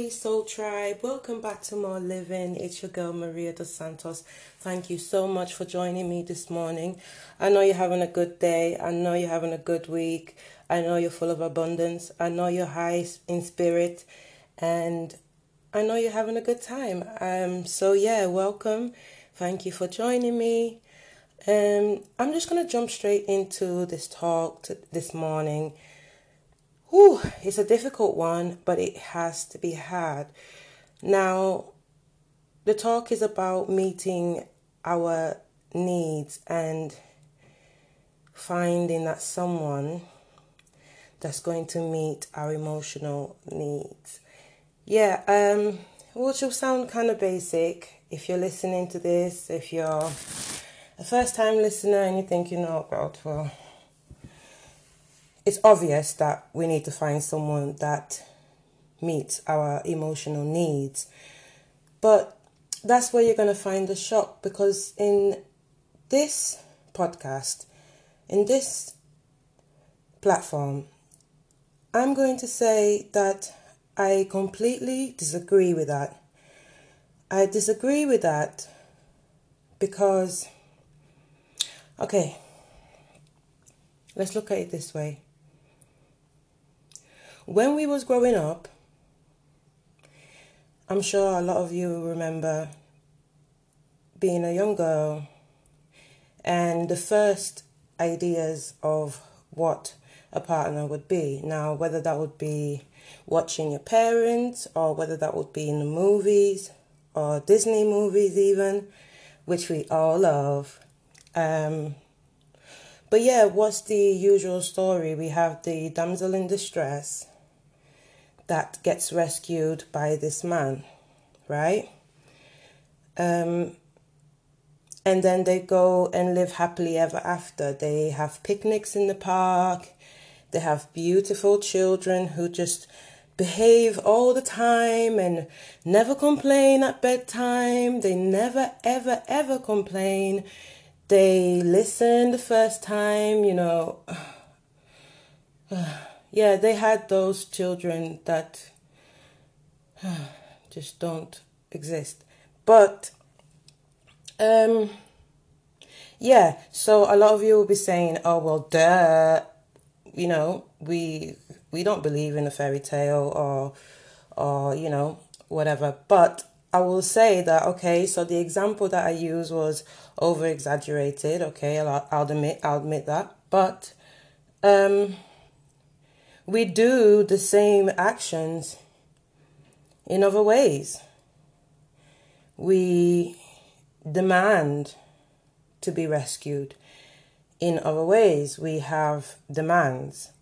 Soul Tribe. Welcome back to More Living. It's your girl Maria dos Santos. Thank you so much for joining me this morning. I know you're having a good day. I know you're having a good week. I know you're full of abundance. I know you're high in spirit. And I know you're having a good time. Welcome. Thank you for joining me. I'm just going to jump straight into this talk this morning. It's a difficult one, but it has to be had. Now, the talk is about meeting our needs and finding that someone that's going to meet our emotional needs. Which will sound kind of basic if you're listening to this, if you're a first-time listener and you're thinking, oh God, well, it's obvious that we need to find someone that meets our emotional needs. But that's where you're going to find the shock, because in this podcast, in this platform, I'm going to say that I completely disagree with that. I disagree with that because, okay, let's look at it this way. When we was growing up, I'm sure a lot of you remember being a young girl and the first ideas of what a partner would be. Now, whether that would be watching your parents or whether that would be in the movies or Disney movies even, which we all love. What's the usual story? We have the damsel in distress that gets rescued by this man, right? And then they go and live happily ever after. They have picnics in the park. They have beautiful children who just behave all the time and never complain at bedtime. They never, ever, ever complain. They listen the first time, they had those children that just don't exist. But, so a lot of you will be saying, oh, well, duh, we don't believe in a fairy tale or whatever. But I will say that, okay, so the example that I used was over-exaggerated, okay, I'll admit that. But, we do the same actions in other ways. We demand to be rescued in other ways. We have demands.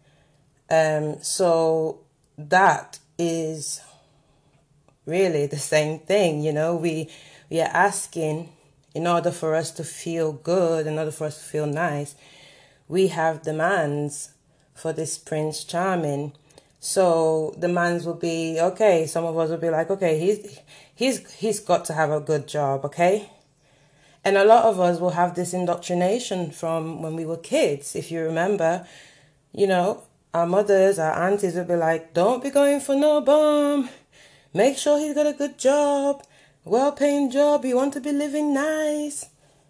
So that is really the same thing, we are asking in order for us to feel good, in order for us to feel nice, we have demands for this Prince Charming. So the demands will be, okay, some of us will be like, okay, he's got to have a good job, okay? And a lot of us will have this indoctrination from when we were kids. If you remember, our mothers, our aunties will be like, don't be going for no bum. Make sure he's got a good job, well-paying job. You want to be living nice.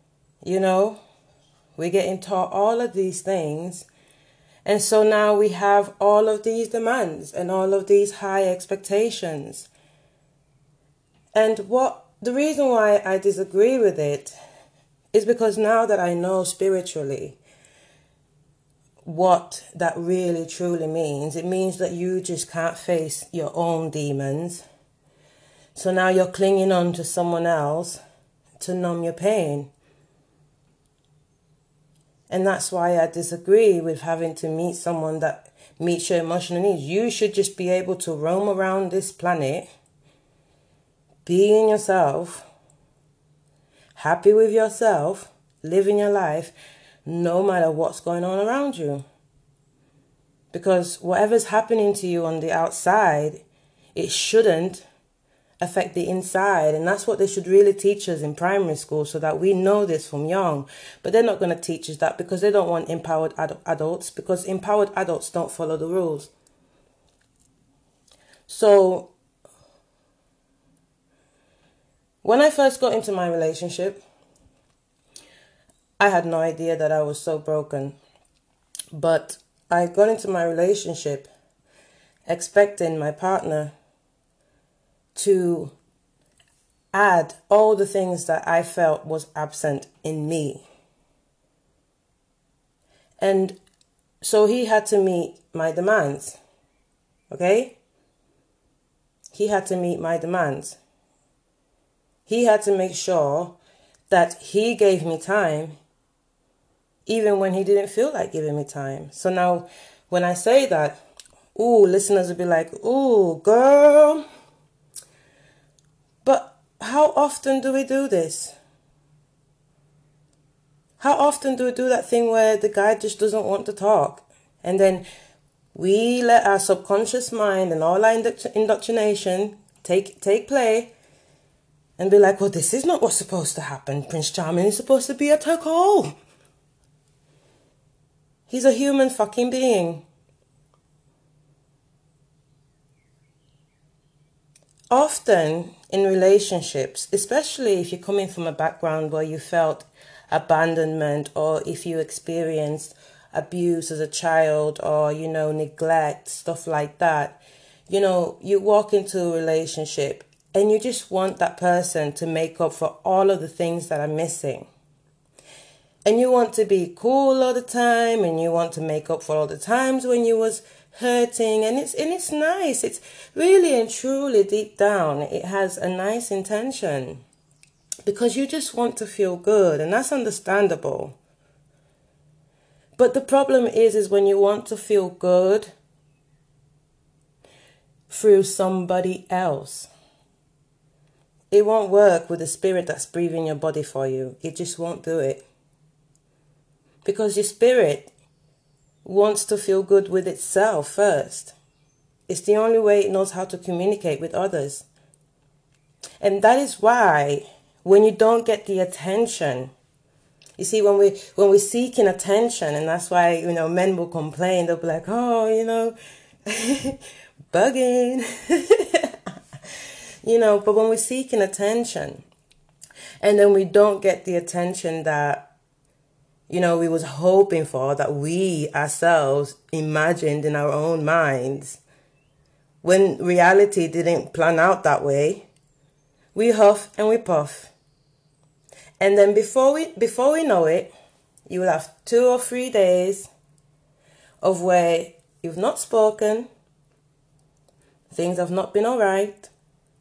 We're getting taught all of these things. And so now we have all of these demands and all of these high expectations. And the reason why I disagree with it is because now that I know spiritually what that really truly means, it means that you just can't face your own demons. So now you're clinging on to someone else to numb your pain. And that's why I disagree with having to meet someone that meets your emotional needs. You should just be able to roam around this planet, being yourself, happy with yourself, living your life, no matter what's going on around you. Because whatever's happening to you on the outside, it shouldn't affect the inside. And that's what they should really teach us in primary school, so that we know this from young. But they're not going to teach us that because they don't want empowered adults, because empowered adults don't follow the rules. So When I first got into my relationship, I had no idea that I was so broken. But I got into my relationship expecting my partner to add all the things that I felt was absent in me. And so he had to meet my demands. Okay? He had to meet my demands. He had to make sure that he gave me time even when he didn't feel like giving me time. So now when I say that, listeners will be like, girl. But how often do we do this? How often do we do that thing where the guy just doesn't want to talk? And then we let our subconscious mind and all our indoctrination take play and be like, well, this is not what's supposed to happen. Prince Charming is supposed to be at her call. He's a human fucking being. Often in relationships, especially if you're coming from a background where you felt abandonment, or if you experienced abuse as a child, or, neglect, stuff like that, you walk into a relationship and you just want that person to make up for all of the things that are missing. And you want to be cool all the time, and you want to make up for all the times when you was hurting, and it's nice. It's really and truly deep down, it has a nice intention, because you just want to feel good, and that's understandable. But the problem is when you want to feel good through somebody else, it won't work with the spirit that's breathing your body for you. It just won't do it. Because your spirit wants to feel good with itself first. It's the only way it knows how to communicate with others. And that is why when you don't get the attention, you see, when we're seeking attention, and that's why, men will complain, they'll be like, bugging, but when we're seeking attention and then we don't get the attention that, we was hoping for, that we ourselves imagined in our own minds, when reality didn't plan out that way, we huff and we puff. And then before we know it, you will have 2 or 3 days of where you've not spoken, things have not been all right,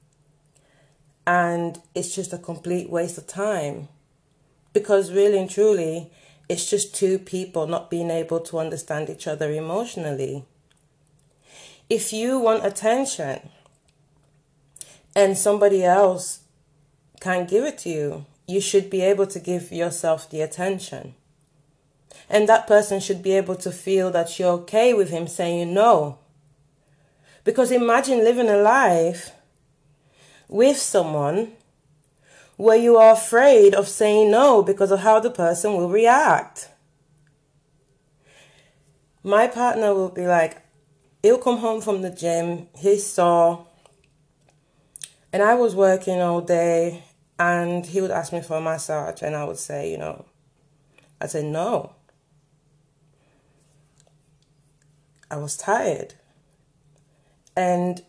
and it's just a complete waste of time. Because really and truly, it's just 2 people not being able to understand each other emotionally. If you want attention and somebody else can't give it to you, you should be able to give yourself the attention. And that person should be able to feel that you're okay with him saying no. Because imagine living a life with someone where you are afraid of saying no because of how the person will react. My partner will be like, he'll come home from the gym, he's sore, and I was working all day, and he would ask me for a massage, and I would say, I said no. I was tired. And,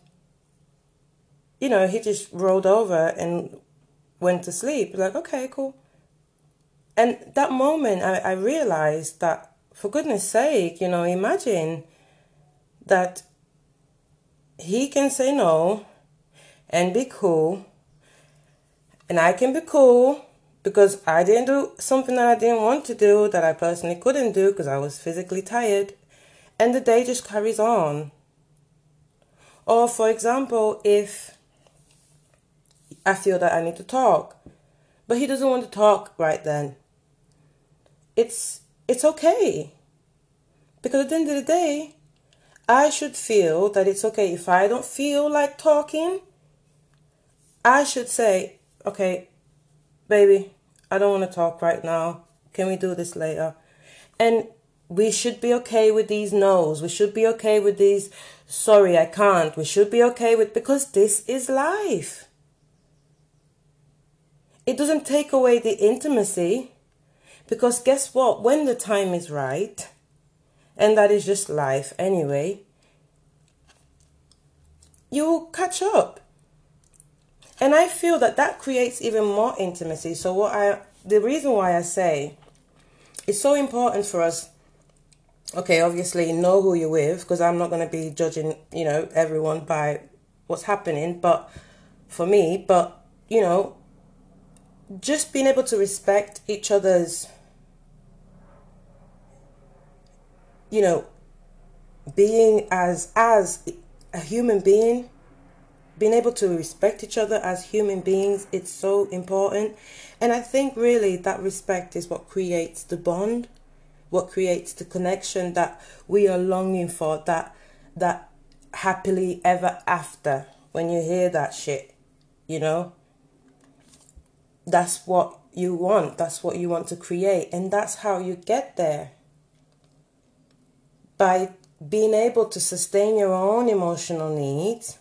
he just rolled over and went to sleep. Like, okay, cool. And that moment, I realized that, for goodness sake, imagine that he can say no and be cool, and I can be cool because I didn't do something that I didn't want to do, that I personally couldn't do because I was physically tired, and the day just carries on. Or, for example, if I feel that I need to talk, but he doesn't want to talk right then, it's okay. Because at the end of the day, I should feel that it's okay. If I don't feel like talking, I should say, okay, baby, I don't want to talk right now. Can we do this later? And we should be okay with these no's. We should be okay with these, sorry, I can't. We should be okay with, because this is life. It doesn't take away the intimacy, because guess what? When the time is right, and that is just life anyway, you'll catch up. And I feel that that creates even more intimacy. So the reason why I say it's so important for us, okay, obviously know who you're with, because I'm not going to be judging, everyone by what's happening, but for me, just being able to respect each other's, being as a human being, being able to respect each other as human beings, it's so important. And I think really that respect is what creates the bond, what creates the connection that we are longing for, that happily ever after. When you hear that shit, that's what you want. That's what you want to create. And that's how you get there. By being able to sustain your own emotional needs.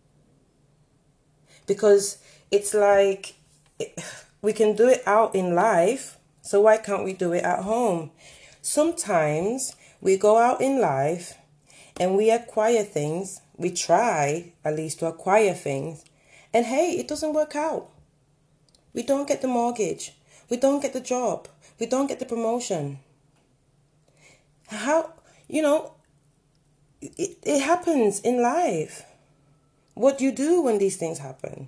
Because it's like we can do it out in life, so why can't we do it at home? Sometimes we go out in life and we acquire things, we try at least to acquire things, and hey, it doesn't work out. We don't get the mortgage, we don't get the job, we don't get the promotion. How, it happens in life. What do you do when these things happen?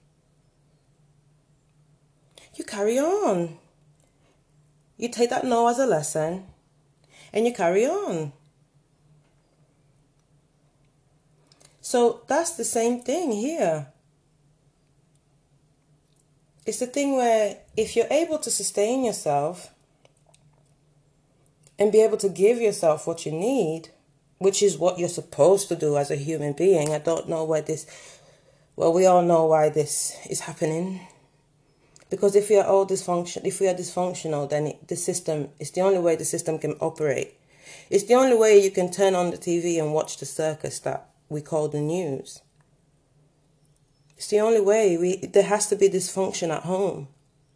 You carry on. You take that no as a lesson and you carry on. So that's the same thing here. It's the thing where if you're able to sustain yourself and be able to give yourself what you need, which is what you're supposed to do as a human being. I don't know why we all know why this is happening. Because if we are dysfunctional, then the system is the only way the system can operate. It's the only way you can turn on the TV and watch the circus that we call the news. It's the only way. There has to be dysfunction at home.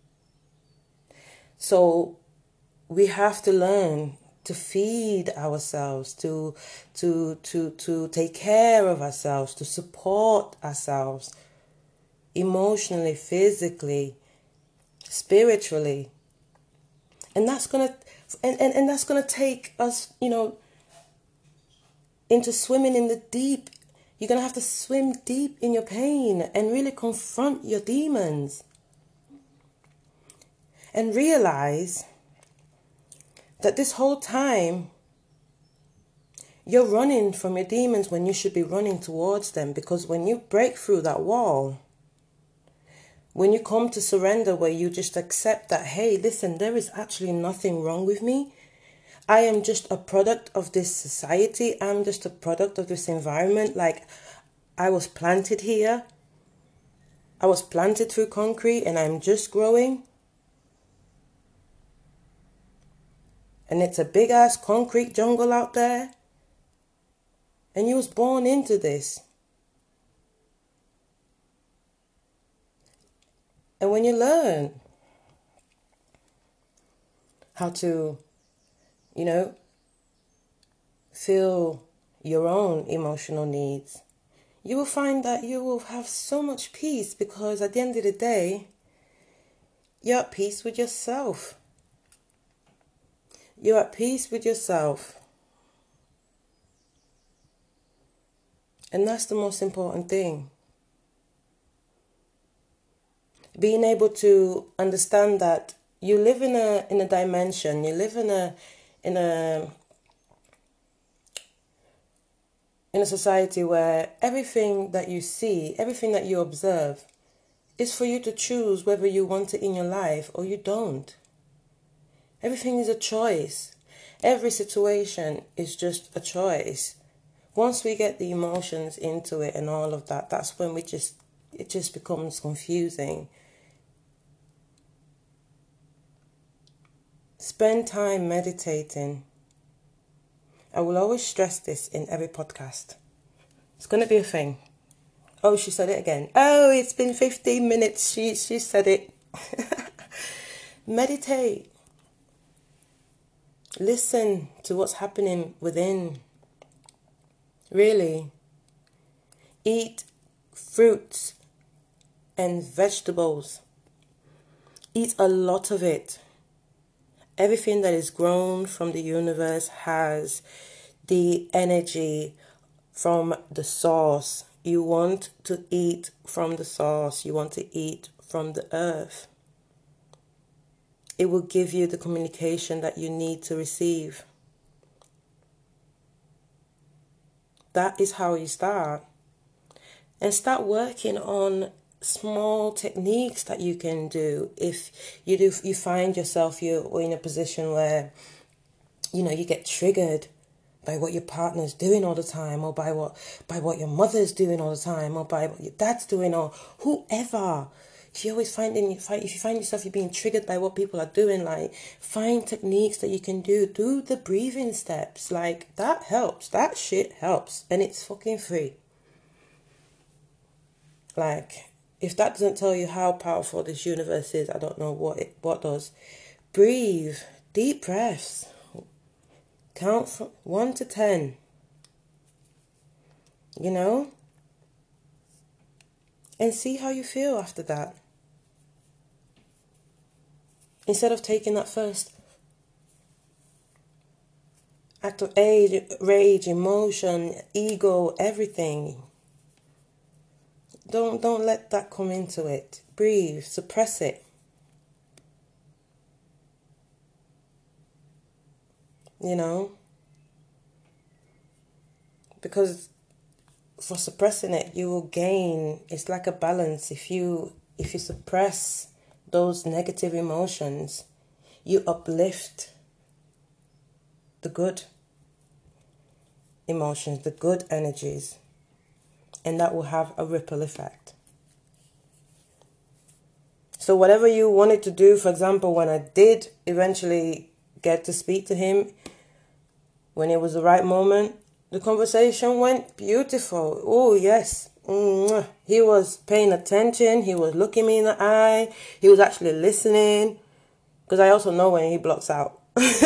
So we have to learn to feed ourselves, to take care of ourselves, to support ourselves emotionally, physically, spiritually. And that's gonna take us, into swimming in the deep. You're gonna have to swim deep in your pain and really confront your demons. And realize that this whole time you're running from your demons when you should be running towards them. Because when you break through that wall, when you come to surrender, where you just accept that, hey, listen, there is actually nothing wrong with me. I am just a product of this society. I'm just a product of this environment. Like, I was planted here. I was planted through concrete and I'm just growing. And it's a big ass concrete jungle out there. And you was born into this. And when you learn how to, feel your own emotional needs, you will find that you will have so much peace, because at the end of the day, you're at peace with yourself. You're at peace with yourself. And that's the most important thing. Being able to understand that you live in a dimension, you live in a society where everything that you see, everything that you observe, is for you to choose whether you want it in your life or you don't. Everything is a choice. Every situation is just a choice. Once we get the emotions into it and all of that, that's when it just becomes confusing. Spend time meditating. I will always stress this in every podcast. It's going to be a thing. Oh, she said it again. Oh, it's been 15 minutes. She said it. Meditate. Listen to what's happening within. Really. Eat fruits and vegetables. Eat a lot of it. Everything that is grown from the universe has the energy from the source. You want to eat from the source. You want to eat from the earth. It will give you the communication that you need to receive. That is how you start. And start working on small techniques that you can do. If you find yourself you're in a position where you get triggered by what your partner's doing all the time, or by what your mother's doing all the time, or by what your dad's doing, or whoever. If you find yourself you're being triggered by what people are doing, like, find techniques that you can do. Do the breathing steps. Like, that helps. That shit helps. And it's fucking free. Like, if that doesn't tell you how powerful this universe is, I don't know what does. Breathe. Deep breaths. Count from 1 to 10. And see how you feel after that. Instead of taking that first act of rage, emotion, ego, everything. Don't let that come into it. Breathe, suppress it. Because for suppressing it, you will gain. It's like a balance. If you suppress those negative emotions, you uplift the good emotions, the good energies, and that will have a ripple effect. So whatever you wanted to do, for example, when I did eventually get to speak to him, when it was the right moment, the conversation went beautiful. Oh, yes. He was paying attention. He was looking me in the eye. He was actually listening. Because I also know when he blocks out.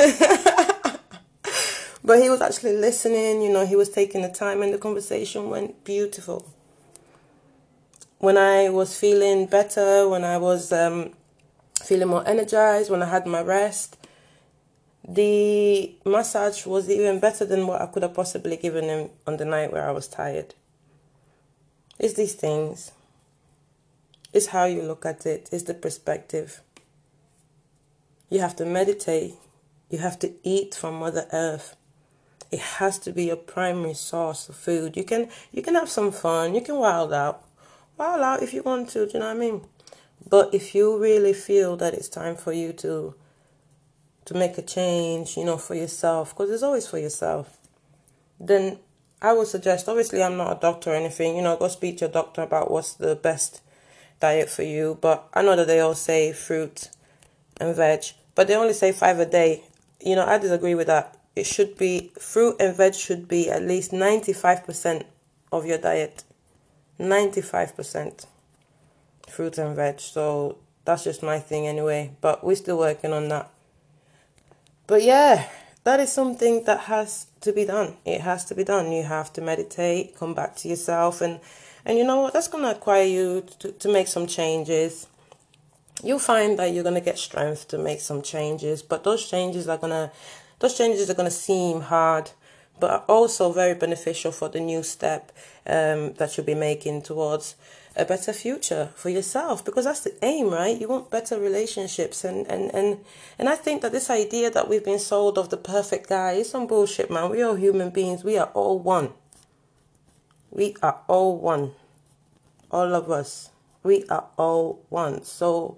But he was actually listening. He was taking the time, and the conversation went beautiful. When I was feeling better, when I was feeling more energized, when I had my rest, the massage was even better than what I could have possibly given him on the night where I was tired. It's these things. It's how you look at it. It's the perspective. You have to meditate. You have to eat from Mother Earth. It has to be your primary source of food. You can have some fun. You can wild out. Wild out if you want to, do you know what I mean? But if you really feel that it's time for you to make a change, for yourself, because it's always for yourself, then I would suggest, obviously I'm not a doctor or anything, go speak to your doctor about what's the best diet for you. But I know that they all say fruit and veg, but they only say 5 a day. I disagree with that. It should be, fruit and veg should be at least 95% of your diet. 95% fruit and veg. So that's just my thing anyway. But we're still working on that. But yeah, that is something that has to be done. It has to be done. You have to meditate, come back to yourself. And you know what? That's going to require you to make some changes. You'll find that you're going to get strength to make some changes. But those changes are going to seem hard, but are also very beneficial for the new step that you'll be making towards a better future for yourself, because that's the aim, right? You want better relationships, and I think that this idea that we've been sold of the perfect guy is some bullshit, man. We are human beings. We are all one. We are all one. All of us. We are all one. So,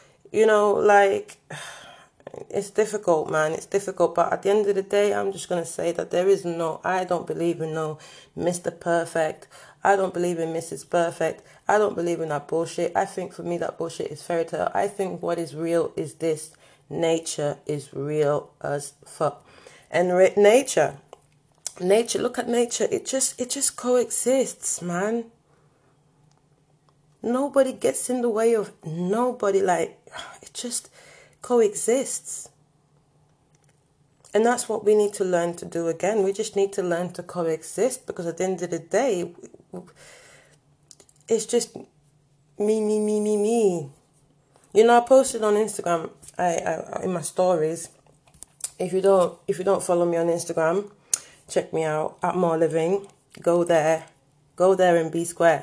it's difficult, man. It's difficult. But at the end of the day, I'm just going to say that I don't believe in no Mr. Perfect. I don't believe in Mrs. Perfect. I don't believe in that bullshit. I think for me that bullshit is fairy tale. I think what is real is this. Nature is real as fuck. And nature, look at nature. It just coexists, man. Nobody gets in the way of nobody. Like, it just coexists. And that's what we need to learn to do again. We just need to learn to coexist, because at the end of the day, it's just me. You know, I posted on Instagram, I in my stories. If you don't follow me on Instagram, check me out at More Living. Go there and be square.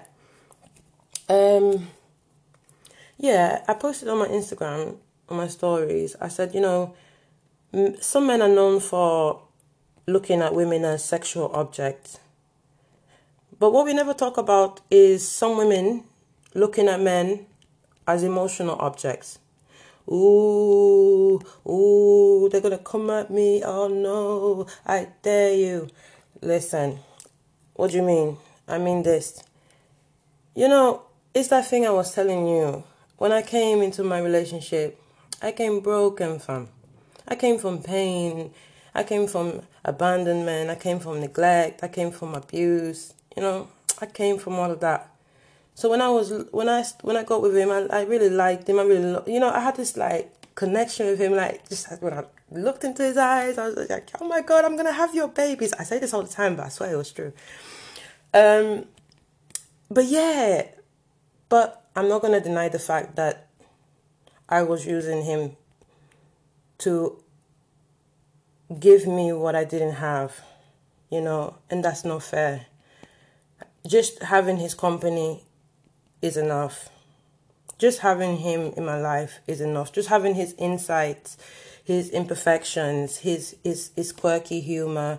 Yeah, I posted on my Instagram, on my stories. I said, some men are known for looking at women as sexual objects. But what we never talk about is some women looking at men as emotional objects. Ooh, they're gonna come at me. Oh no, I dare you. Listen, what do you mean? I mean this. It's that thing I was telling you. When I came into my relationship, I came broken, fam. I came from pain. I came from abandonment. I came from neglect. I came from abuse. I came from all of that. So when I got with him, I really liked him. I really, I had this like connection with him. Like, just when I looked into his eyes, I was like, oh my God, I'm gonna have your babies. I say this all the time, but I swear it was true. But I'm not gonna deny the fact that I was using him to give me what I didn't have, and that's not fair. Just having his company is enough. Just having him in my life is enough. Just having his insights, his imperfections, his quirky humor,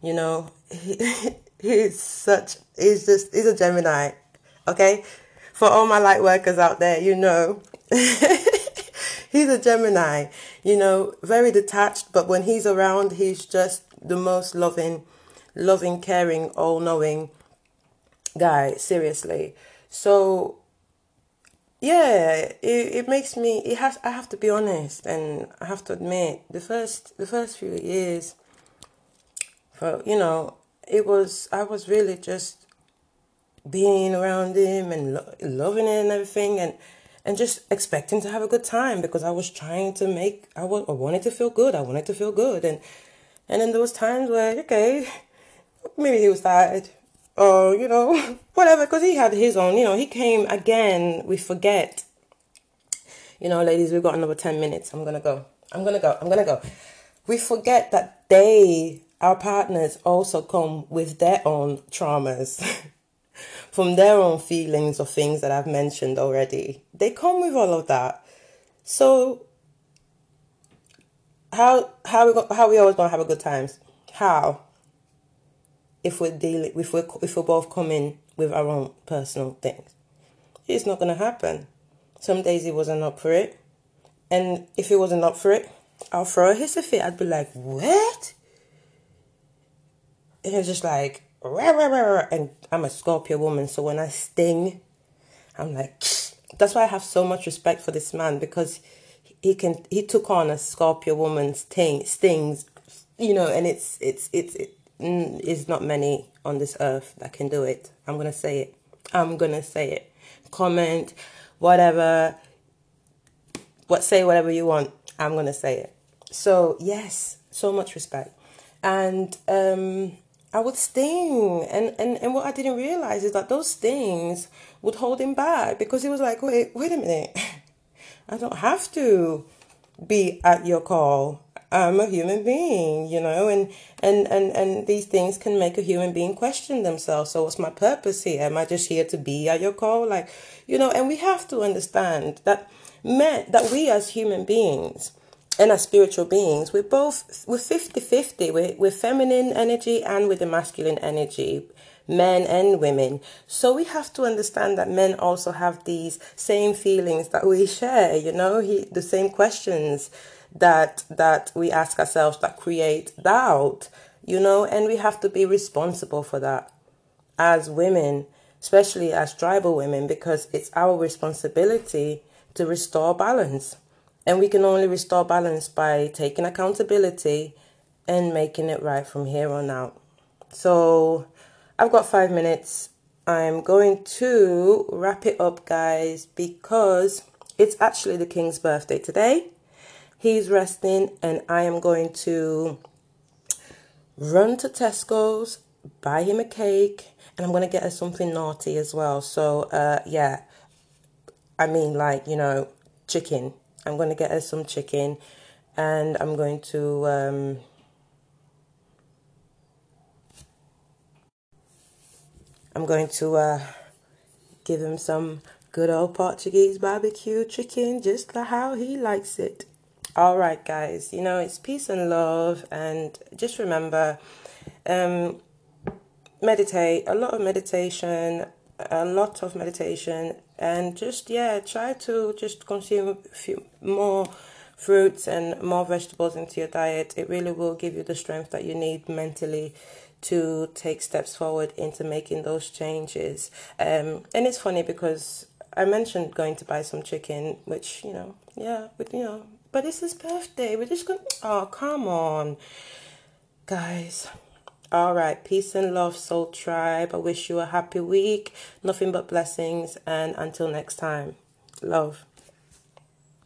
he's a Gemini, okay? For all my light workers out there, he's a Gemini, very detached, but when he's around, he's just the most loving, caring, all-knowing guy, seriously. So yeah, it makes me, I have to be honest, and I have to admit, the first few years, I was really just being around him and loving it and everything, and just expecting to have a good time, because I was trying to I wanted to feel good. And then there was times where, okay, maybe he was tired, or, whatever, because he had his own, he came again. We forget, ladies, we've got another 10 minutes. I'm going to go. We forget that our partners also come with their own traumas from their own feelings of things that I've mentioned already. They come with all of that. So how we always gonna have a good times? How? If we're both coming with our own personal things, it's not gonna happen. Some days he wasn't up for it, and if he wasn't up for it, I'll throw a hissy fit. I'd be like, what? And it's just like, rah, rah, rah, rah. And I'm a Scorpio woman, so when I sting, I'm like, that's why I have so much respect for this man, because he took on a Scorpio woman's stings, and it's not many on this earth that can do it. I'm gonna say it. Comment, whatever. Say whatever you want. I'm gonna say it. So yes, so much respect, and I would sting, and what I didn't realize is that those stings would hold him back, because he was like, wait a minute, I don't have to be at your call. I'm a human being, and these things can make a human being question themselves. So what's my purpose here? Am I just here to be at your call? And we have to understand that we as human beings and as spiritual beings, we're 50-50. We're feminine energy and with the masculine energy, men and women. So we have to understand that men also have these same feelings that we share, the same questions that we ask ourselves that create doubt, and we have to be responsible for that as women, especially as tribal women, because it's our responsibility to restore balance. And we can only restore balance by taking accountability and making it right from here on out. So I've got 5 minutes. I'm going to wrap it up, guys, because it's actually the king's birthday today. He's resting, and I am going to run to Tesco's, buy him a cake, and I'm going to get her something naughty as well. So, yeah, I mean, like, chicken. I'm going to get her some chicken, and I'm going to give him some good old Portuguese barbecue chicken, just like how he likes it. All right, guys, it's peace and love, and just remember, meditate, a lot of meditation, and just, yeah, try to just consume a few more fruits and more vegetables into your diet. It really will give you the strength that you need mentally to take steps forward into making those changes. And it's funny because I mentioned going to buy some chicken, which, yeah, but it's his birthday. We're just going, oh, come on, guys. All right, peace and love, Soul Tribe. I wish you a happy week. Nothing but blessings. And until next time, love.